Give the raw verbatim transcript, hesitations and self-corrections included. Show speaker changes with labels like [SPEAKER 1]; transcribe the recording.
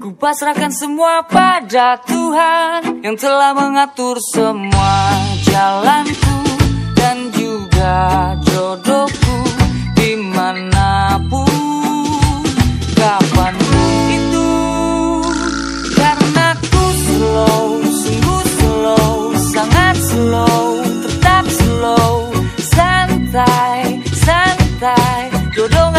[SPEAKER 1] Ku pasrahkan semua pada Tuhan yang telah mengatur semua jalanku dan juga jodohku dimanapun, kapanpun itu. Karena ku slow, sungguh slow, sangat slow, tetap slow, santai, santai, jodoh